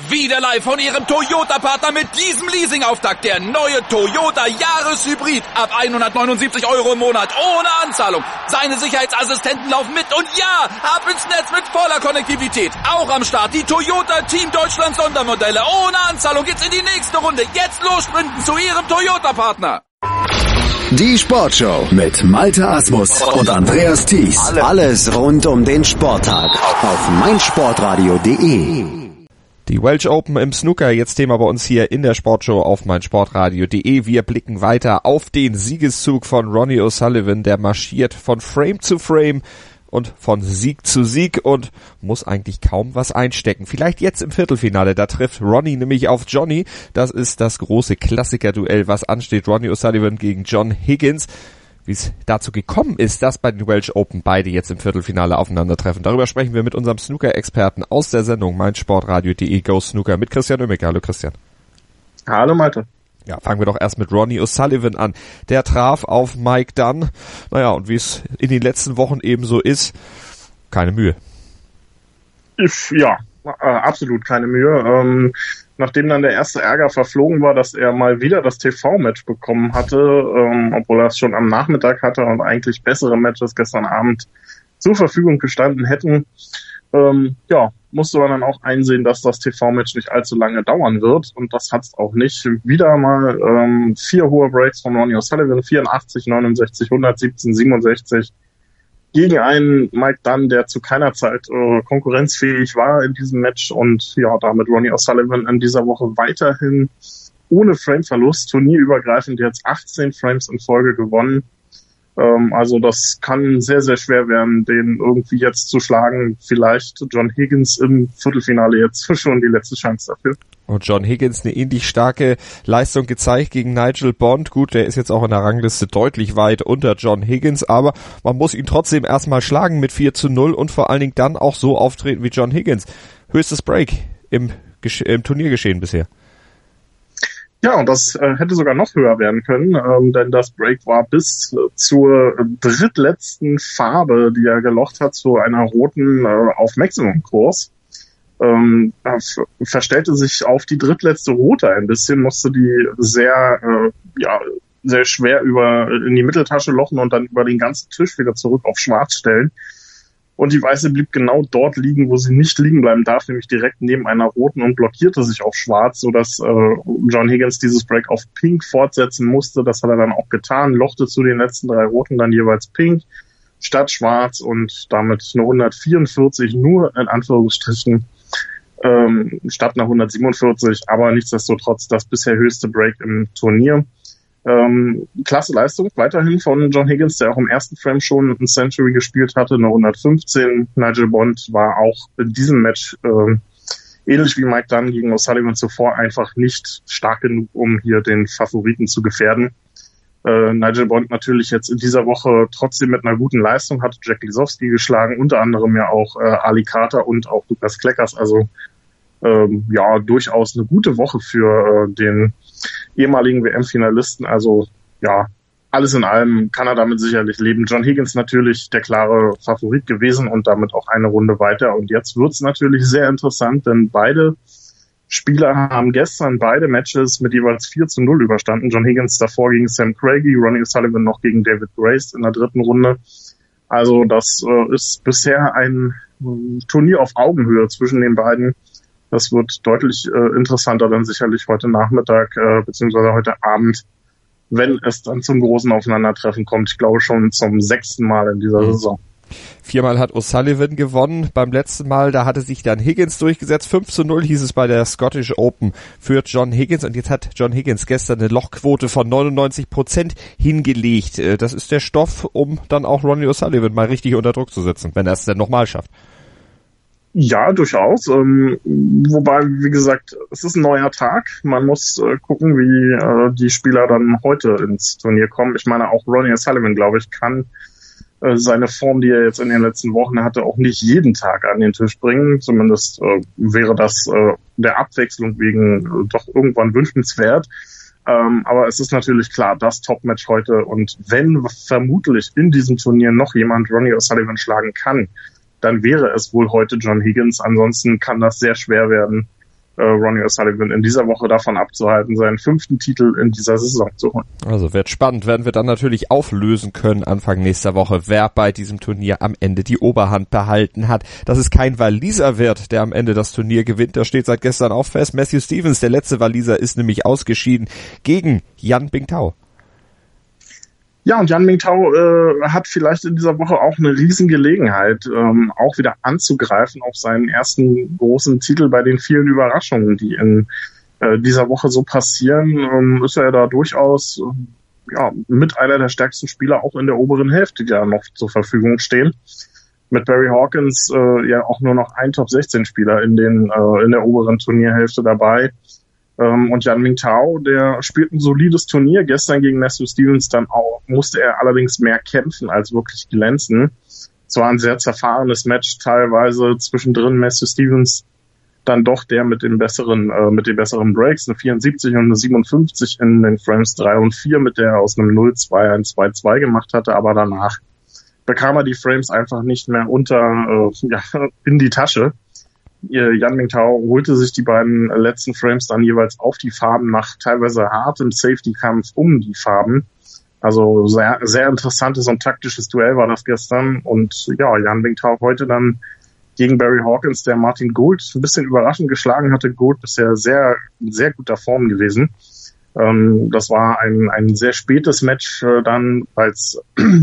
Wieder live von Ihrem Toyota-Partner mit diesem Leasing-Auftakt. Der neue Toyota Jahreshybrid. Ab 179 € im Monat. Ohne Anzahlung. Seine Sicherheitsassistenten laufen mit. Und ja, ab ins Netz mit voller Konnektivität. Auch am Start die Toyota Team Deutschland Sondermodelle. Ohne Anzahlung geht's in die nächste Runde. Jetzt los sprinten zu Ihrem Toyota-Partner. Die Sportshow mit Malte Asmus und Andreas Thies. Alles rund um den Sporttag auf meinsportradio.de. Die Welsh Open im Snooker, jetzt Thema bei uns hier in der Sportshow auf meinsportradio.de. Wir blicken weiter auf den Siegeszug von Ronnie O'Sullivan, der marschiert von Frame zu Frame und von Sieg zu Sieg und muss eigentlich kaum was einstecken. Vielleicht jetzt im Viertelfinale, da trifft Ronnie nämlich auf Johnny. Das ist das große Klassiker-Duell, was ansteht. Ronnie O'Sullivan gegen John Higgins. Wie es dazu gekommen ist, dass bei den Welsh Open beide jetzt im Viertelfinale aufeinandertreffen. Darüber sprechen wir mit unserem Snooker-Experten aus der Sendung meinsportradio.de Go Snooker mit Christian Oemmeke. Hallo Christian. Hallo Malte. Ja, fangen wir doch erst mit Ronnie O'Sullivan an. Der traf auf Mike Dunn. Naja, und wie es in den letzten Wochen eben so ist, keine Mühe. Ja, absolut keine Mühe. Nachdem dann der erste Ärger verflogen war, dass er mal wieder das TV-Match bekommen hatte, obwohl er es schon am Nachmittag hatte und eigentlich bessere Matches gestern Abend zur Verfügung gestanden hätten, musste man dann auch einsehen, dass das TV-Match nicht allzu lange dauern wird. Und das hat es auch nicht. Wieder mal 4 hohe Breaks von Ronnie O'Sullivan, 84, 69, 117, 67. Gegen einen Mike Dunn, der zu keiner Zeit konkurrenzfähig war in diesem Match. Und ja, damit Ronnie O'Sullivan in dieser Woche weiterhin ohne Frameverlust, turnierübergreifend jetzt 18 Frames in Folge gewonnen. Also das kann sehr, sehr schwer werden, den irgendwie jetzt zu schlagen. Vielleicht John Higgins im Viertelfinale jetzt schon die letzte Chance dafür. Und John Higgins eine ähnlich starke Leistung gezeigt gegen Nigel Bond. Gut, der ist jetzt auch in der Rangliste deutlich weit unter John Higgins, aber man muss ihn trotzdem erstmal schlagen mit 4-0 und vor allen Dingen dann auch so auftreten wie John Higgins. Höchstes Break im Turniergeschehen bisher. Ja, und das hätte sogar noch höher werden können, denn das Break war bis zur drittletzten Farbe, die er gelocht hat, zu einer roten auf Maximum-Kurs. Verstellte sich auf die drittletzte rote ein bisschen, musste die sehr schwer in die Mitteltasche lochen und dann über den ganzen Tisch wieder zurück auf schwarz stellen. Und die weiße blieb genau dort liegen, wo sie nicht liegen bleiben darf, nämlich direkt neben einer roten und blockierte sich auf schwarz, sodass John Higgins dieses Break auf pink fortsetzen musste. Das hat er dann auch getan, lochte zu den letzten 3 roten dann jeweils pink statt schwarz und damit eine 144 nur in Anführungsstrichen statt einer 147, aber nichtsdestotrotz das bisher höchste Break im Turnier. Klasse Leistung weiterhin von John Higgins, der auch im ersten Frame schon ein Century gespielt hatte, eine 115. Nigel Bond war auch in diesem Match ähnlich wie Mike Dunn gegen O'Sullivan zuvor einfach nicht stark genug, um hier den Favoriten zu gefährden. Nigel Bond natürlich jetzt in dieser Woche trotzdem mit einer guten Leistung, hat Jack Lisowski geschlagen, unter anderem ja auch Ali Carter und auch Lukas Kleckers, also durchaus eine gute Woche für den ehemaligen WM-Finalisten, also ja, alles in allem kann er damit sicherlich leben. John Higgins natürlich der klare Favorit gewesen und damit auch eine Runde weiter. Und jetzt wird's natürlich sehr interessant, denn beide Spieler haben gestern beide Matches mit jeweils 4-0 überstanden. John Higgins davor gegen Sam Craigie, Ronnie O'Sullivan noch gegen David Grace in der dritten Runde. Also das ist bisher ein Turnier auf Augenhöhe zwischen den beiden. Das wird deutlich interessanter dann sicherlich heute Nachmittag beziehungsweise heute Abend, wenn es dann zum großen Aufeinandertreffen kommt. Ich glaube schon zum 6. Mal in dieser Saison. 4-mal hat O'Sullivan gewonnen. Beim letzten Mal, da hatte sich dann Higgins durchgesetzt. 5-0 hieß es bei der Scottish Open für John Higgins. Und jetzt hat John Higgins gestern eine Lochquote von 99% hingelegt. Das ist der Stoff, um dann auch Ronnie O'Sullivan mal richtig unter Druck zu setzen, wenn er es denn nochmal schafft. Ja, durchaus. Wobei, wie gesagt, es ist ein neuer Tag. Man muss gucken, wie die Spieler dann heute ins Turnier kommen. Ich meine, auch Ronnie O'Sullivan, glaube ich, kann seine Form, die er jetzt in den letzten Wochen hatte, auch nicht jeden Tag an den Tisch bringen. Zumindest wäre das der Abwechslung wegen doch irgendwann wünschenswert. Aber es ist natürlich klar, das Topmatch heute. Und wenn vermutlich in diesem Turnier noch jemand Ronnie O'Sullivan schlagen kann, dann wäre es wohl heute John Higgins. Ansonsten kann das sehr schwer werden Ronnie O'Sullivan in dieser Woche davon abzuhalten, seinen 5. Titel in dieser Saison zu holen. Also wird spannend, werden wir dann natürlich auflösen können Anfang nächster Woche, wer bei diesem Turnier am Ende die Oberhand behalten hat. Dass es kein Waliser wird, der am Ende das Turnier gewinnt, das steht seit gestern auch fest. Matthew Stevens, der letzte Waliser, ist nämlich ausgeschieden gegen Yan Bingtao. Ja, und Yan Bingtao hat vielleicht in dieser Woche auch eine Riesengelegenheit, auch wieder anzugreifen auf seinen ersten großen Titel bei den vielen Überraschungen, die in dieser Woche so passieren. Ist er da durchaus mit einer der stärksten Spieler auch in der oberen Hälfte, die da noch zur Verfügung stehen. Mit Barry Hawkins auch nur noch ein Top-16-Spieler in der oberen Turnierhälfte dabei. Und Yan Bingtao, der spielt ein solides Turnier. Gestern gegen Matthew Stevens dann auch, musste er allerdings mehr kämpfen als wirklich glänzen. Es war ein sehr zerfahrenes Match, teilweise zwischendrin Matthew Stevens dann doch der mit den besseren Breaks, eine 74 und eine 57 in den Frames 3 und 4, mit der er aus einem 0-2 ein 2-2 gemacht hatte, aber danach bekam er die Frames einfach nicht mehr in die Tasche. Yan Bingtao holte sich die beiden letzten Frames dann jeweils auf die Farben nach teilweise hartem Safety-Kampf um die Farben. Also sehr, sehr interessantes und taktisches Duell war das gestern. Und Yan Bingtao heute dann gegen Barry Hawkins, der Martin Gould ein bisschen überraschend geschlagen hatte. Gould bisher sehr, sehr guter Form gewesen. Das war ein sehr spätes Match dann, weil es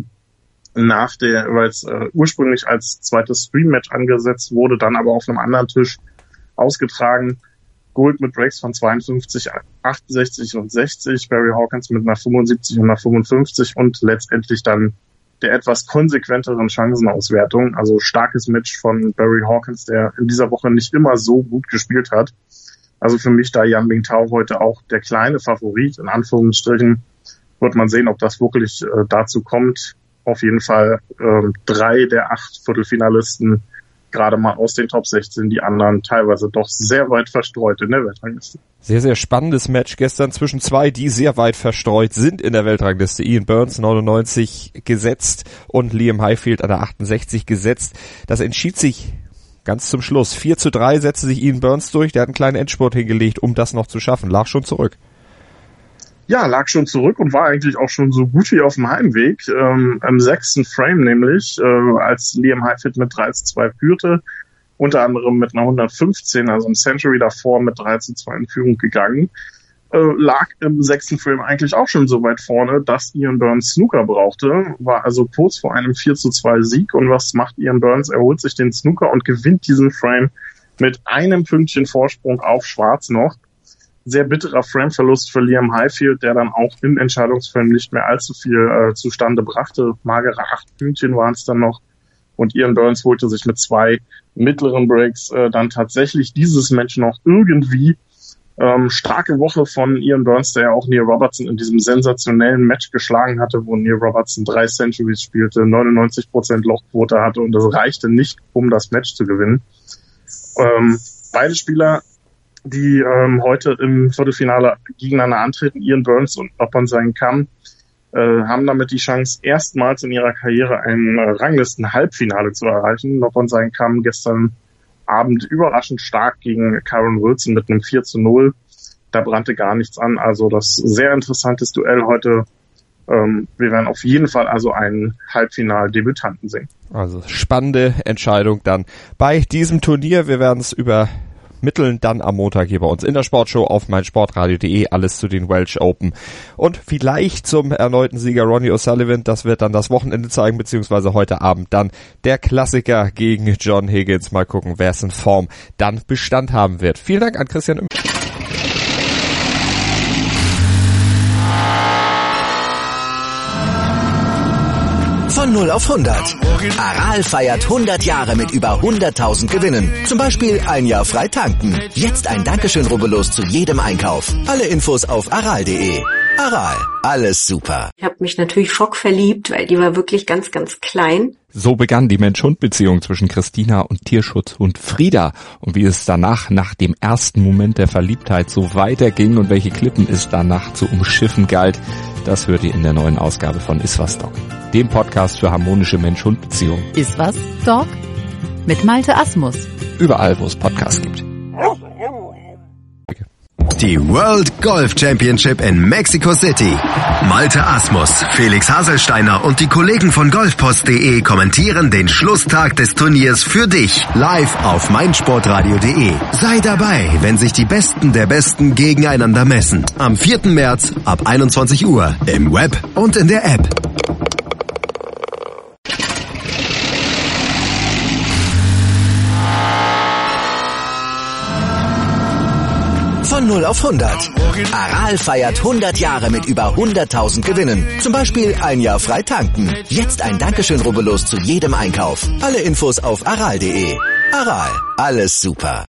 ursprünglich als zweites Stream-Match angesetzt wurde, dann aber auf einem anderen Tisch ausgetragen. Gould mit Breaks von 52, 68 und 60, Barry Hawkins mit einer 75 und einer 55 und letztendlich dann der etwas konsequenteren Chancenauswertung. Also starkes Match von Barry Hawkins, der in dieser Woche nicht immer so gut gespielt hat. Also für mich da Yan Bingtao heute auch der kleine Favorit, in Anführungsstrichen. Wird man sehen, ob das wirklich dazu kommt. Auf jeden Fall 3 der 8 Viertelfinalisten gerade mal aus den Top 16, die anderen teilweise doch sehr weit verstreut in der Weltrangliste. Sehr, sehr spannendes Match gestern zwischen 2, die sehr weit verstreut sind in der Weltrangliste. Ian Burns 99 gesetzt und Liam Highfield an der 68 gesetzt. Das entschied sich ganz zum Schluss. 4-3 setzte sich Ian Burns durch. Der hat einen kleinen Endspurt hingelegt, um das noch zu schaffen. Lag schon zurück. Ja, lag schon zurück und war eigentlich auch schon so gut wie auf dem Heimweg. Im 6. Frame nämlich, als Liam Highfield mit 3-2 führte, unter anderem mit einer 115, also im Century davor mit 3-2 in Führung gegangen, lag im 6. Frame eigentlich auch schon so weit vorne, dass Ian Burns Snooker brauchte, war also kurz vor einem 4-2 Sieg. Und was macht Ian Burns? Er holt sich den Snooker und gewinnt diesen Frame mit einem Pünktchen Vorsprung auf Schwarz noch. Sehr bitterer Frameverlust für Liam Highfield, der dann auch im Entscheidungsframe nicht mehr allzu viel zustande brachte. Magere 8 Pünktchen waren es dann noch. Und Ian Burns holte sich mit 2 mittleren Breaks dann tatsächlich dieses Match noch irgendwie. Starke Woche von Ian Burns, der ja auch Neil Robertson in diesem sensationellen Match geschlagen hatte, wo Neil Robertson 3 Centuries spielte, 99% Lochquote hatte und das reichte nicht, um das Match zu gewinnen. Beide Spieler, die heute im Viertelfinale gegeneinander antreten, Ian Burns und Noppon Kam, haben damit die Chance, erstmals in ihrer Karriere ein Ranglisten-Halbfinale zu erreichen. Noppon Kam gestern Abend überraschend stark gegen Karen Wilson mit einem 4-0. Da brannte gar nichts an. Also das sehr interessantes Duell heute. Wir werden auf jeden Fall also einen Halbfinal-Debütanten sehen. Also spannende Entscheidung dann bei diesem Turnier. Wir werden es übermitteln dann am Montag hier bei uns in der Sportshow auf meinsportradio.de. Alles zu den Welsh Open und vielleicht zum erneuten Sieger Ronnie O'Sullivan. Das wird dann das Wochenende zeigen, beziehungsweise heute Abend dann der Klassiker gegen John Higgins. Mal gucken, wer es in Form dann Bestand haben wird. Vielen Dank an Christian Oemmeke. Von 0 auf 100. Aral feiert 100 Jahre mit über 100.000 Gewinnen. Zum Beispiel ein Jahr frei tanken. Jetzt ein Dankeschön, rubbellos zu jedem Einkauf. Alle Infos auf aral.de. Aral, alles super. Ich habe mich natürlich schockverliebt, weil die war wirklich ganz, ganz klein. So begann die Mensch-Hund-Beziehung zwischen Christina und Tierschutzhund Frieda. Und wie es danach, nach dem ersten Moment der Verliebtheit, so weiterging und welche Klippen es danach zu umschiffen galt, das hört ihr in der neuen Ausgabe von Iswas Dog, dem Podcast für harmonische Mensch-Hund-Beziehungen. Iswas Dog mit Malte Asmus. Überall, wo es Podcasts gibt. Die World Golf Championship in Mexico City. Malte Asmus, Felix Haselsteiner und die Kollegen von golfpost.de kommentieren den Schlusstag des Turniers für dich live auf meinsportradio.de. Sei dabei, wenn sich die Besten der Besten gegeneinander messen. Am 4. März ab 21 Uhr im Web und in der App. Von 0 auf 100. Aral feiert 100 Jahre mit über 100.000 Gewinnen. Zum Beispiel ein Jahr frei tanken. Jetzt ein Dankeschön, rubbellos zu jedem Einkauf. Alle Infos auf aral.de. Aral, alles super.